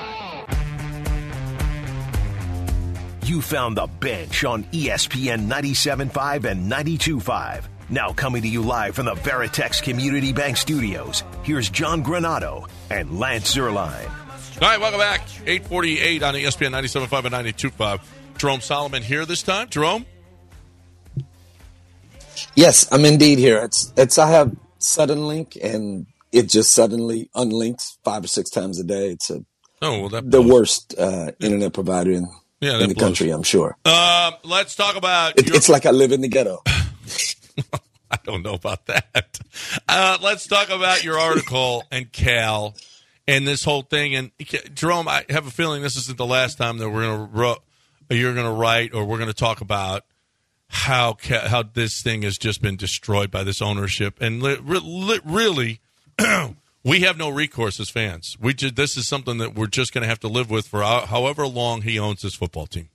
You found The Bench on E S P N ninety-seven point five and ninety-two point five. Now coming to you live from the Veritex Community Bank Studios, here's John Granato and Lance Zierlein. All right, welcome back. eight forty-eight on E S P N ninety-seven point five and ninety-two point five. Jerome Solomon here this time. Jerome? Yes, I'm indeed here. It's it's I have Suddenlink, and it just suddenly unlinks five or six times a day. It's a oh, well, that the blows. worst uh, internet provider in, yeah, in the blows. country, I'm sure. Um, let's talk about it, your... It's like I live in the ghetto. I don't know about that. Uh, let's talk about your article and Cal and this whole thing. And Jerome, I have a feeling this isn't the last time that we're going to you're going to write or we're going to talk about how how this thing has just been destroyed by this ownership. And li- li- really, we have no recourse as fans. We just, this is something that we're just going to have to live with for however long he owns this football team.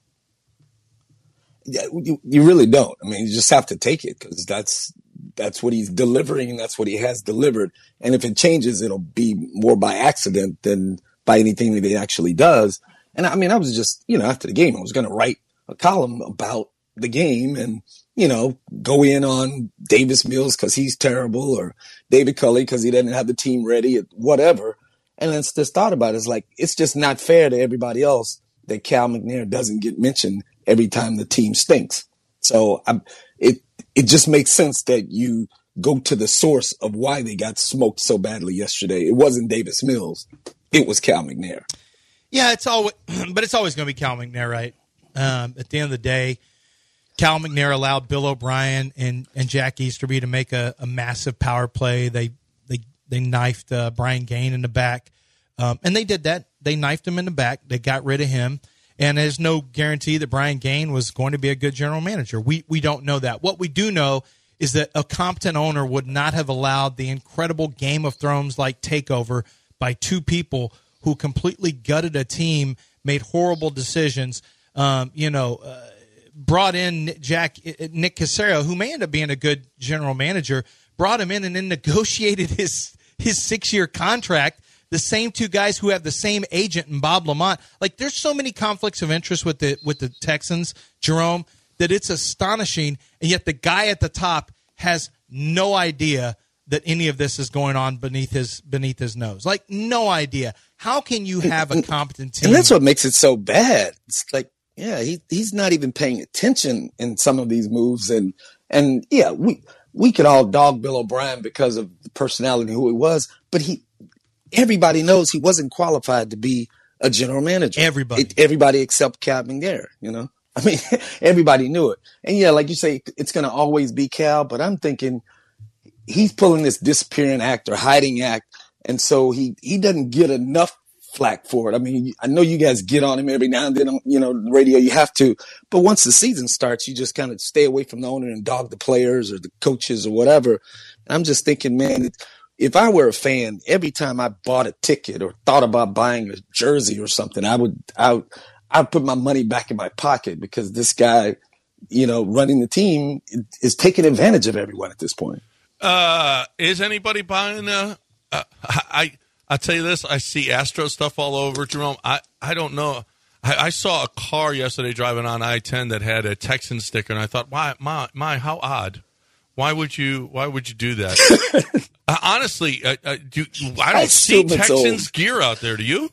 Yeah, you, you really don't. I mean, you just have to take it because that's that's what he's delivering and that's what he has delivered. And if it changes, it'll be more by accident than by anything that he actually does. And I mean, I was just, you know, after the game, I was going to write a column about the game and, you know, go in on Davis Mills because he's terrible or David Culley because he didn't have the team ready or whatever. And then just thought about it. It's like, it's just not fair to everybody else that Cal McNair doesn't get mentioned every time the team stinks. So I, it it just makes sense that you go to the source of why they got smoked so badly yesterday. It wasn't Davis Mills. It was Cal McNair. Yeah, it's always, but it's always going to be Cal McNair, right? Um, at the end of the day, Cal McNair allowed Bill O'Brien and, and Jack Easterby to make a, a massive power play. They they they knifed uh, Brian Gain in the back, um, and they did that. They knifed him in the back. They got rid of him. And there's no guarantee that Brian Gain was going to be a good general manager. We we don't know that. What we do know is that a competent owner would not have allowed the incredible Game of Thrones-like takeover by two people who completely gutted a team, made horrible decisions, um, you know, uh, brought in Jack Nick Caserio, who may end up being a good general manager, brought him in and then negotiated his his six-year contract. The same two guys who have the same agent and Bob Lamont. Like, there's so many conflicts of interest with the with the Texans, Jerome, that it's astonishing. And yet the guy at the top has no idea that any of this is going on beneath his beneath his nose. Like, no idea. How can you have a competent team? And that's what makes it so bad. It's like, yeah, he he's not even paying attention in some of these moves. And and yeah, we we could all dog Bill O'Brien because of the personality, who he was, but he. Everybody knows he wasn't qualified to be a general manager. Everybody. It, everybody except Cal McNair, you know? I mean, everybody knew it. And yeah, like you say, it's going to always be Cal, but I'm thinking he's pulling this disappearing act or hiding act. And so he, he doesn't get enough flack for it. I mean, I know you guys get on him every now and then on, you know, the radio, you have to, but once the season starts, you just kind of stay away from the owner and dog the players or the coaches or whatever. And I'm just thinking, man, it, if I were a fan, every time I bought a ticket or thought about buying a jersey or something, I would, I would, I'd put my money back in my pocket because this guy, you know, running the team is taking advantage of everyone at this point. Uh, is anybody buying? Uh, uh, I, I tell you this, I see Astro stuff all over, Jerome. I, I don't know. I, I saw a car yesterday driving on I ten that had a Texan sticker, and I thought, why, my, my, how odd. Why would you? Why would you do that? uh, honestly, uh, uh, do, I don't see Texans gear out there. Do you?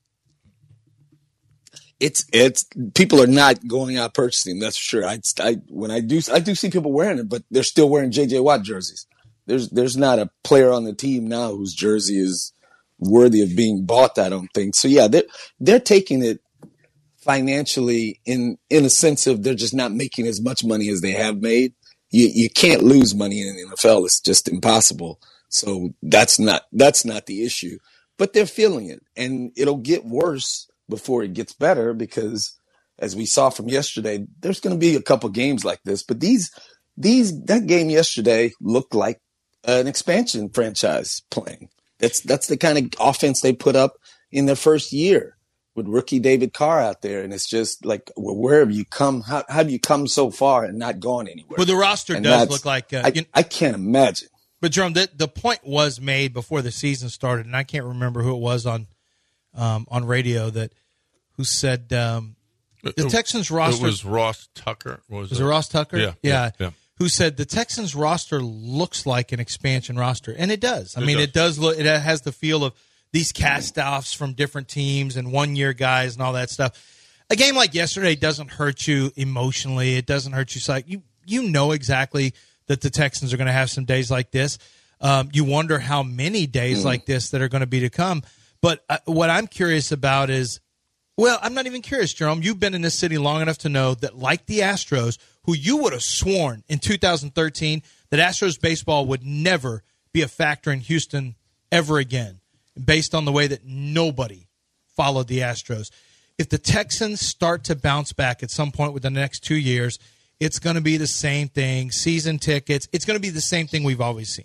It's it's people are not going out purchasing. That's for sure. I, I when I do I do see people wearing it, but they're still wearing J J Watt jerseys. There's there's not a player on the team now whose jersey is worthy of being bought. I don't think so. Yeah, they're they're taking it financially in in a sense of they're just not making as much money as they have made. You you can't lose money in the N F L. It's just impossible. So that's not that's not the issue. But they're feeling it, and it'll get worse before it gets better because, as we saw from yesterday, there's going to be a couple games like this. But these these that game yesterday looked like an expansion franchise playing. That's that's the kind of offense they put up in their first year with rookie David Carr out there. And it's just like, well, where have you come? How, how have you come so far and not gone anywhere? Well, the roster and does look like uh, I, you know, I can't imagine. But Jerome, the, the point was made before the season started, and I can't remember who it was on um, on radio that who said um, the Texans roster. It was Ross Tucker. What was, was it? it Ross Tucker? Yeah, yeah, yeah, yeah. Who said the Texans roster looks like an expansion roster, and it does. I It mean, does. it does look. It has the feel of these cast-offs from different teams and one-year guys and all that stuff. A game like yesterday doesn't hurt you emotionally. It doesn't hurt you. So you you know exactly that the Texans are going to have some days like this. Um, you wonder how many days mm. like this that are going to be to come. But uh, what I'm curious about is, well, I'm not even curious, Jerome. You've been in this city long enough to know that, like the Astros, who you would have sworn in two thousand thirteen that Astros baseball would never be a factor in Houston ever again, based on the way that nobody followed the Astros. If the Texans start to bounce back at some point within the next two years, it's going to be the same thing. Season tickets, it's going to be the same thing we've always seen.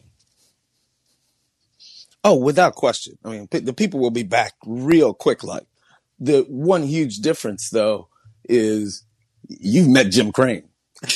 Oh, without question. I mean, p- the people will be back real quick. Like the one huge difference, though, is you've met Jim Crane.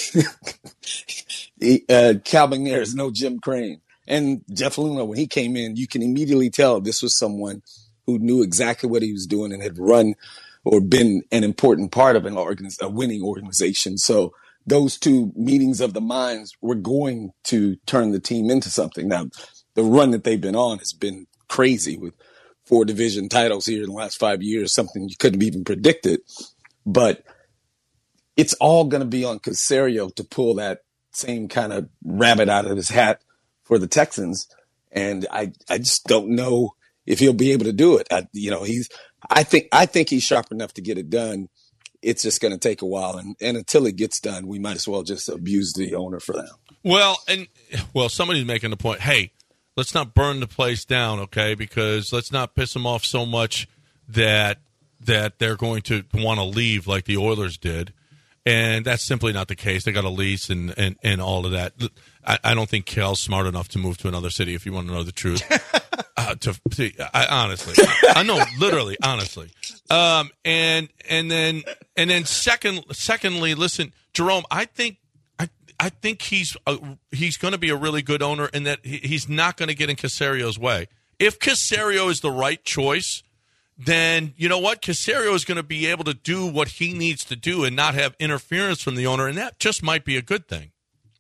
he, uh, Cal McNair is no Jim Crane. And Jeff Luna, when he came in, you can immediately tell this was someone who knew exactly what he was doing and had run or been an important part of an organiz- a winning organization. So those two meetings of the minds were going to turn the team into something. Now, the run that they've been on has been crazy with four division titles here in the last five years, something you couldn't have even predicted. But it's all going to be on Caserio to pull that same kind of rabbit out of his hat for the Texans. And I, I just don't know if he'll be able to do it. I, you know, he's, I think, I think he's sharp enough to get it done. It's just going to take a while. And, and until it gets done, we might as well just abuse the owner for that. Well, and well, somebody's making the point, hey, let's not burn the place down, okay? Because let's not piss them off so much that that they're going to want to leave like the Oilers did. And that's simply not the case. They got a lease and, and, and all of that. I, I don't think Cal's smart enough to move to another city, if you want to know the truth. uh, to, to I, honestly, I, I know, literally, honestly. Um, and and then and then second, secondly, listen, Jerome, I think I I think he's a, he's going to be a really good owner, and that he, he's not going to get in Caserio's way. If Caserio is the right choice, then you know what? Caserio is going to be able to do what he needs to do and not have interference from the owner, and that just might be a good thing.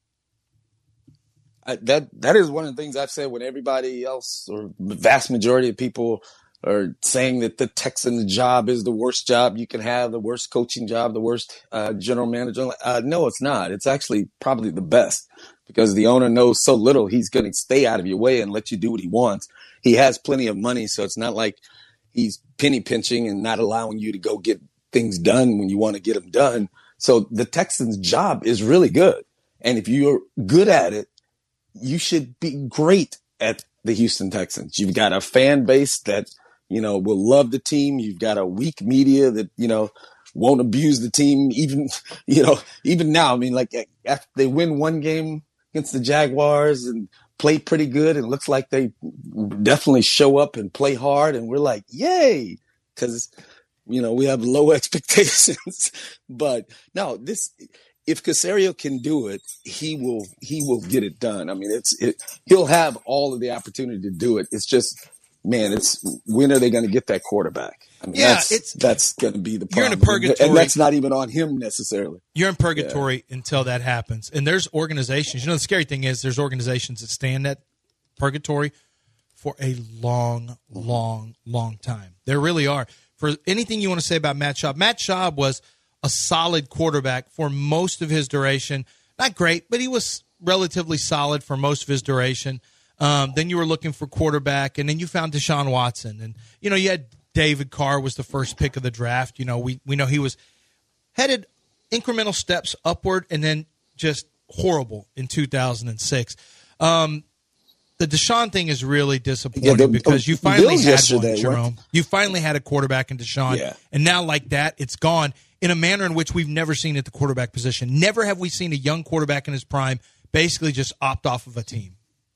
I, that that is one of the things I've said when everybody else, or the vast majority of people, are saying that the Texans job is the worst job you can have, the worst coaching job, the worst uh, general manager. Uh, no, it's not. It's actually probably the best because the owner knows so little. He's going to stay out of your way and let you do what he wants. He has plenty of money, so it's not like he's penny pinching and not allowing you to go get things done when you want to get them done. So the Texans job is really good. And if you're good at it, you should be great at the Houston Texans. You've got a fan base that, you know, will love the team. You've got a weak media that, you know, won't abuse the team. Even, you know, even now, I mean, like after they win one game against the Jaguars and play pretty good, and it looks like they definitely show up and play hard. And we're like, yay, because, you know, we have low expectations. But no, this, if Caserio can do it, he will, he will get it done. I mean, it's, it, he'll have all of the opportunity to do it. It's just, man, it's when are they going to get that quarterback? I mean, yeah, that's, it's, that's going to be the problem. You're in a purgatory. And that's not even on him necessarily. You're in purgatory yeah. until that happens. And there's organizations, you know, the scary thing is there's organizations that stay in that purgatory for a long, long, long time. There really are. For anything you want to say about Matt Schaub, Matt Schaub was a solid quarterback for most of his duration. Not great, but he was relatively solid for most of his duration. Um, then you were looking for quarterback, and then you found Deshaun Watson. And, you know, you had David Carr was the first pick of the draft. You know, we, we know he was headed incremental steps upward and then just horrible in two thousand six. Um, the Deshaun thing is really disappointing yeah, the, because you finally had one, Jerome. You finally had a quarterback in Deshaun, yeah. and now like that, it's gone in a manner in which we've never seen at the quarterback position. Never have we seen a young quarterback in his prime basically just opt off of a team.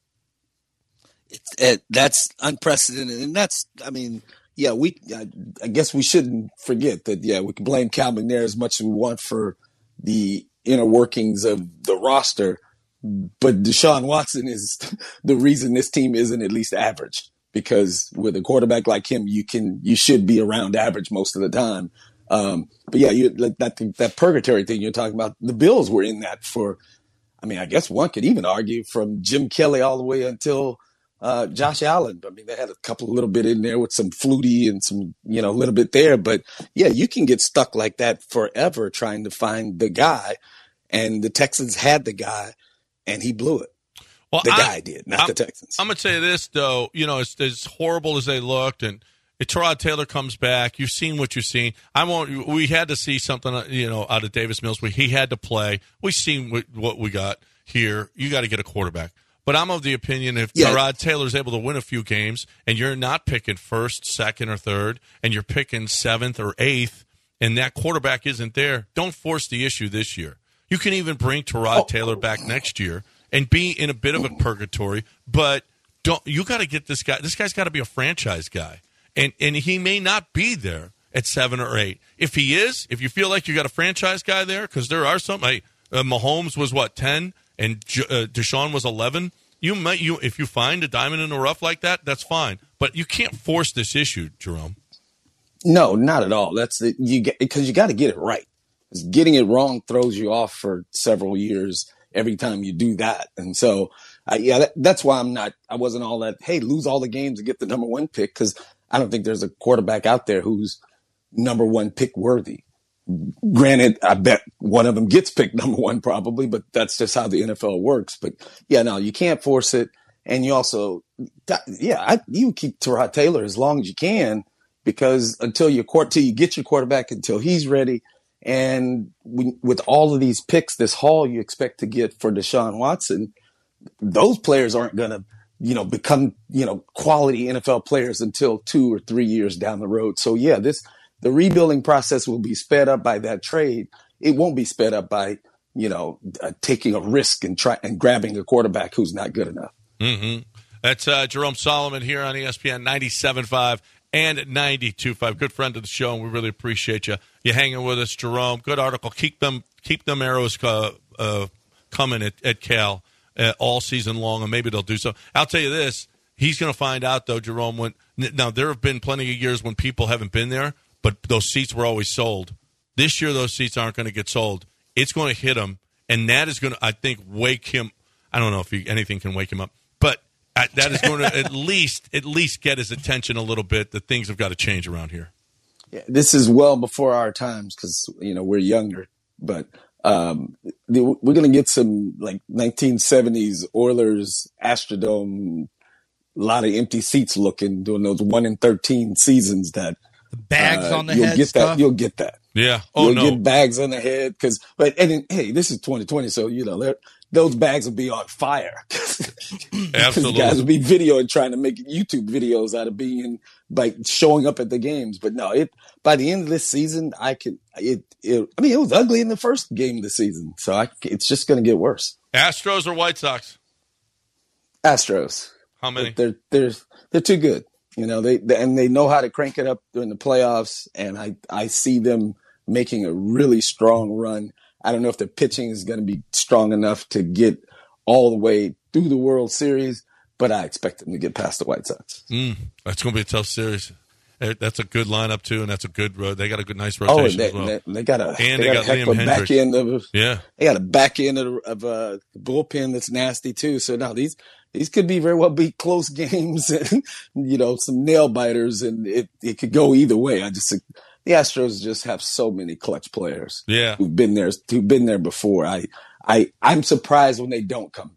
It's, it, that's unprecedented, and that's, I mean, yeah, we. I, I guess we shouldn't forget that. Yeah, we can blame Cal McNair as much as we want for the inner workings of the roster. But Deshaun Watson is the reason this team isn't at least average, because with a quarterback like him, you can you should be around average most of the time. Um, but yeah, you, like that that purgatory thing you're talking about, the Bills were in that for, I mean, I guess one could even argue from Jim Kelly all the way until uh, Josh Allen. I mean, they had a couple of little bit in there with some Flutie and some, you know, a little bit there. But yeah, you can get stuck like that forever trying to find the guy. And the Texans had the guy. And he blew it. Well, the I, guy did, not I'm, the Texans. I'm going to say this, though. You know, it's as horrible as they looked, and if Tyrod Taylor comes back, you've seen what you've seen. I won't. We had to see something, you know, out of Davis Mills. We, he had to play. We've seen what, what we got here. You got to get a quarterback. But I'm of the opinion if yeah. Tyrod Taylor's able to win a few games, and you're not picking first, second, or third, and you're picking seventh or eighth, and that quarterback isn't there, don't force the issue this year. You can even bring Tyrod oh. Taylor back next year and be in a bit of a purgatory, but don't you got to get this guy. This guy's got to be a franchise guy, and and he may not be there at seven or eight. If he is, if you feel like you got a franchise guy there, because there are some. Hey, uh, Mahomes was what ten, and J- uh, Deshaun was eleven. You might you if you find a diamond in the rough like that, that's fine. But you can't force this issue, Jerome. No, not at all. That's the, you get because you got to get it right. Getting it wrong throws you off for several years every time you do that. And so, uh, yeah, that, that's why I'm not, I wasn't all that, hey, lose all the games and get the number one pick, because I don't think there's a quarterback out there who's number one pick worthy. Granted, I bet one of them gets picked number one probably, but that's just how the N F L works. But yeah, no, you can't force it. And you also, yeah, I, you keep Tyrod Taylor as long as you can, because until you court, till you get your quarterback, until he's ready. And we, with all of these picks, this haul you expect to get for Deshaun Watson, those players aren't going to, you know, become, you know, quality N F L players until two or three years down the road. So yeah, this, the rebuilding process will be sped up by that trade. It won't be sped up by, you know, uh, taking a risk and try and grabbing a quarterback who's not good enough. Mm-hmm. That's uh, Jerome Solomon here on E S P N ninety-seven point five. And ninety-two point five. Good friend of the show, and we really appreciate you you hanging with us, Jerome. Good article. Keep them keep them arrows uh, uh, coming at, at Cal uh, all season long, and maybe they'll do so. I'll tell you this. He's going to find out, though, Jerome. When now, there have been plenty of years when people haven't been there, but those seats were always sold. This year, those seats aren't going to get sold. It's going to hit him, and that is going to, I think, wake him. I don't know if he, anything can wake him up, but that is going to at least at least get his attention a little bit that things have got to change around here. Yeah, this is well before our times because, you know, we're younger. But um, the, we're going to get some, like, nineteen seventies Oilers Astrodome, a lot of empty seats looking, doing those one in thirteen seasons that the bags uh, on the you'll head get stuff. That, you'll get that. Yeah. Oh, you'll no. get bags on the head. Cause, but, and then, hey, this is twenty twenty, so, you know, those bags will be on fire. Absolutely. Guys will be videoing, trying to make YouTube videos out of being, like, showing up at the games. But no, it, by the end of this season, I can, it, it I mean, it was ugly in the first game of the season. So I, it's just going to get worse. Astros or White Sox? Astros. How many? They're, they're, they're too good. You know, they, they, and they know how to crank it up during the playoffs. And I, I see them making a really strong run. I don't know if the pitching is going to be strong enough to get all the way through the World Series, but I expect them to get past the White Sox. Mm, that's going to be a tough series. That's a good lineup too, and that's a good. They got a good, nice rotation oh, they, as well. They, they got a and they, they got, got a heck Liam of a back end of yeah. They got a back end of, of a bullpen that's nasty too. So now these these could be very well be close games, and you know, some nail biters, and it it could go either way. I just the Astros just have so many clutch players. Yeah, who've been there, who've been there before. I I I'm surprised when they don't come through.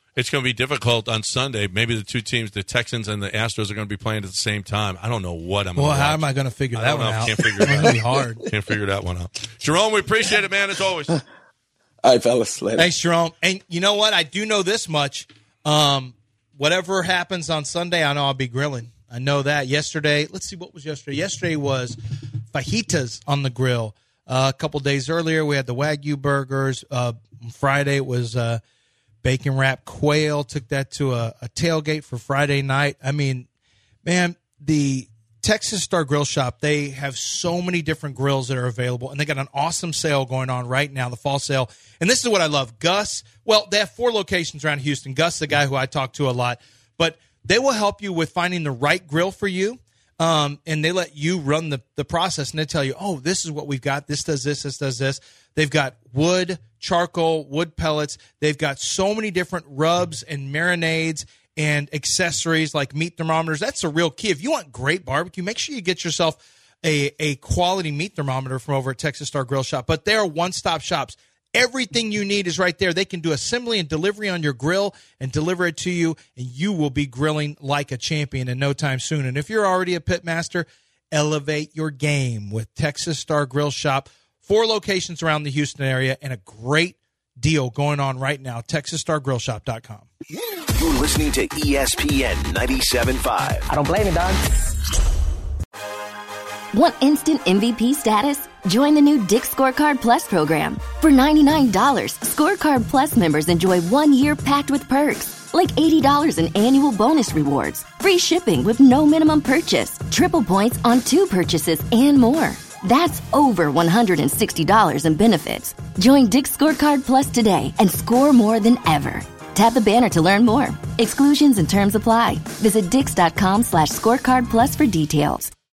it's going to be difficult on Sunday. Maybe the two teams, the Texans and the Astros, are going to be playing at the same time. I don't know what I'm. Well, gonna how watch. am I going to figure I that don't one know. out? Can't figure it out. It'll be hard. Can't figure that one out. Jerome, we appreciate it, man. As always. All right, fellas. Later. Thanks, Jerome. And you know what? I do know this much. Um, whatever happens on Sunday, I know I'll be grilling. I know that. Yesterday, let's see, what was yesterday? Yesterday was fajitas on the grill. Uh, a couple days earlier, we had the Wagyu burgers. Uh, Friday it was uh, bacon wrapped quail. Took that to a, a tailgate for Friday night. I mean, man, the Texas Star Grill Shop, they have so many different grills that are available, and they got an awesome sale going on right now, the fall sale. And this is what I love. Gus, well, they have four locations around Houston. Gus, the guy who I talk to a lot, but they will help you with finding the right grill for you. Um, and they let you run the, the process, and they tell you, oh, this is what we've got. This does this, this does this. They've got wood, charcoal, wood pellets. They've got so many different rubs and marinades and accessories like meat thermometers. That's the real key. If you want great barbecue, make sure you get yourself a, a quality meat thermometer from over at Texas Star Grill Shop. But they're one-stop shops. Everything you need is right there. They can do assembly and delivery on your grill and deliver it to you, and you will be grilling like a champion in no time soon. And if you're already a pit master, elevate your game with Texas Star Grill Shop. Four locations around the Houston area and a great deal going on right now. Texas Star Grill Shop dot com. You're listening to E S P N ninety-seven point five. I don't blame you, dog. Want instant M V P status? Join the new Dick's Scorecard Plus program. For ninety-nine dollars, Scorecard Plus members enjoy one year packed with perks, like eighty dollars in annual bonus rewards, free shipping with no minimum purchase, triple points on two purchases, and more. That's over one hundred sixty dollars in benefits. Join Dick's Scorecard Plus today and score more than ever. Tap the banner to learn more. Exclusions and terms apply. Visit dix.com slash scorecard plus for details.